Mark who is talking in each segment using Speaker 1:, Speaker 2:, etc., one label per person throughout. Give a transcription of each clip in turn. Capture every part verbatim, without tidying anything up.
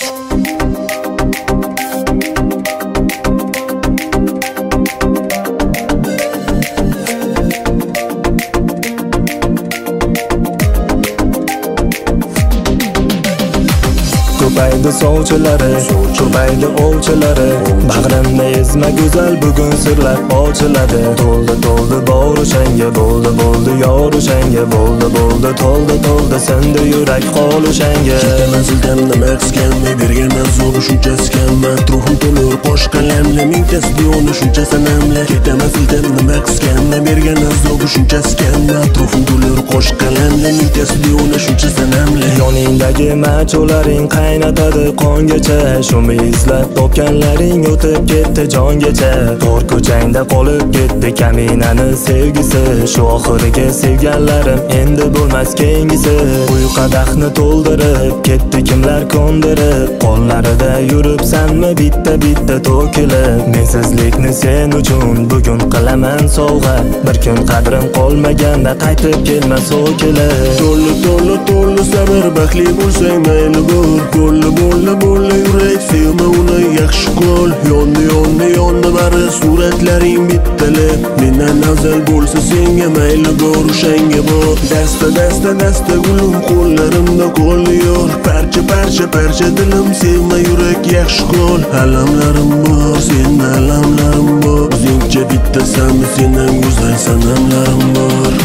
Speaker 1: Ko'paydi sovchilari, ko'paydi ovchilari, bag'rimni ezma go'zal bugun sirlar ochiladi. To'ldi to'ldi bor o'shanga, bo'ldi bo'ldi yor o'shanga, bo'ldi bo'ldi to'ldi to'ldi sindi yurak qol o'shanga.
Speaker 2: Ketaman sildamda maqsganni berganman zo'ri shuncha skanman, ruhim to'lur qo'sh qalamli ming tasbihni shuncha sanamli. Ketaman sildamda maqsganni berganman zo'ri shuncha skanman, ruhim to'lur qo'sh qalamli ming tasbihni shuncha sanamli.
Speaker 1: Yoningdagi macholaring qaynatadi qongacha, shuni izlab topganlaring o'tib ketdi jongacha. Tor ko'changda qolib ketdi kaminani sevgisi, shu oxiriga sevganlarim endi bo'lmas keyingisi. Uy qadahni to'ldirib ketdi kimlar ko'ndirib, qonlarida yuribsanmi bitta bitta to'kilib. Mensizlikni sen uchun bugun qilaman sovg'a, bir kun qadrim qolmaganda qaytib kelma so'kilib.
Speaker 2: To'lli to'lli to'lli sabr baxtli bo'lsang mayli bo'l, bo'lli bo'lli bo'lli yurak sevma uni yaxshi qo'l. Yondi yondi yondi bari suratlaring bittalik, mendan afzal bo'lsa senga mayli bor o'shanga bor. Dasta dasta dasta gulim qo'llarimda qo'lliyor, parcha parcha parcha dilim sevma yurak yaxshi qo'l. Alamlarim bor, sen alamlarim bor, o'zingcha bittasan sendan go'zal sanamlarim bor.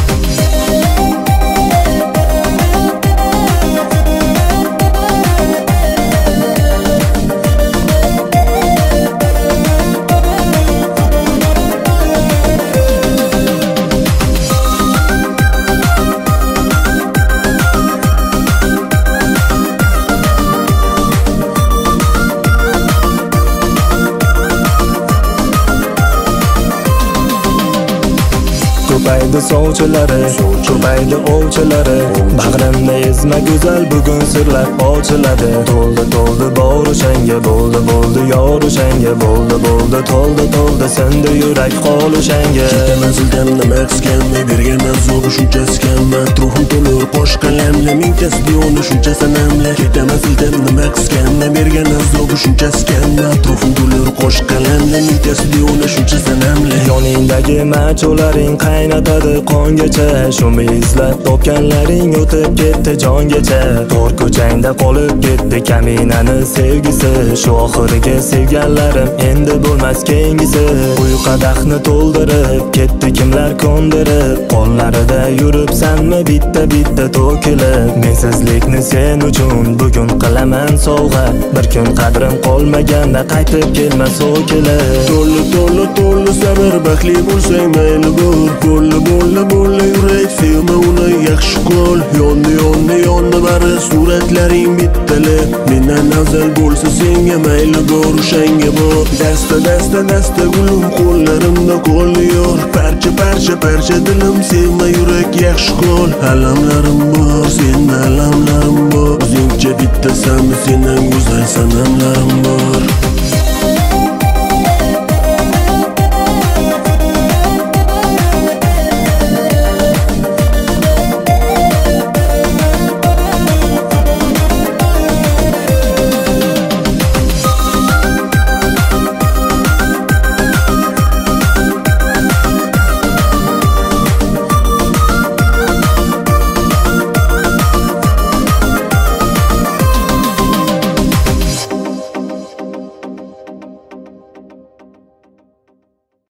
Speaker 1: Ko'paydi sovchilari, ko'paydi ovchilari, bag'rimni ezma go'zal bugun sirlar ochiladi. To'ldi to'ldi bor o'shanga, bo'ldi bo'ldi yor o'shanga, bo'ldi bo'ldi to'ldi to'ldi sindi yurak qol o'shanga.
Speaker 2: Ketaman sildamda maqsganni berganman zo'ri shuncha skanman, ruhim to'lur qo'sh qalamli ming tasbihni shuncha sanamli. Ketaman sildamda maqsganni berganman zo'ri shuncha skanman, ruhim to'lur qo'sh qalamli ming tasbihni shuncha sanamli.
Speaker 1: Yoningdagi macholaring qaynatadi qongacha, shuni izlab topganlaring o'tib ketdi jongacha. Tor ko'changda qolib ketdi kaminani sevgisi, shu oxiriga sevganlarim endi bo'lmas keyingisi. Uy qadahni to'ldirib ketdi kimlar ko'ndirib, qonlarida yuribsanmi bitta bitta to'kilib. Mensizlikni sen uchun bugun qilaman sovg'a, bir kun qadrim qolmaganda qaytib kelma so'kilib.
Speaker 2: To'lli to'lli to'lli sabr baxtli bo'lsang mayli bo'l, bo'lli bo'lli bo'lli yurak sevma uni yaxshi qo'l. Yondi yondi yondi bari suratlaring bittalik, mendan afzal bo'lsa senga mayli bor o'shanga bor. Dasta dasta dasta gulim qo'llarimda qo'lliyor, parcha parcha parcha dilim sevma yurak yaxshi qo'l. Alamlarim bor, sen alamlarim bor, o'zingcha bittasan sendan go'zal sanamlarim bor.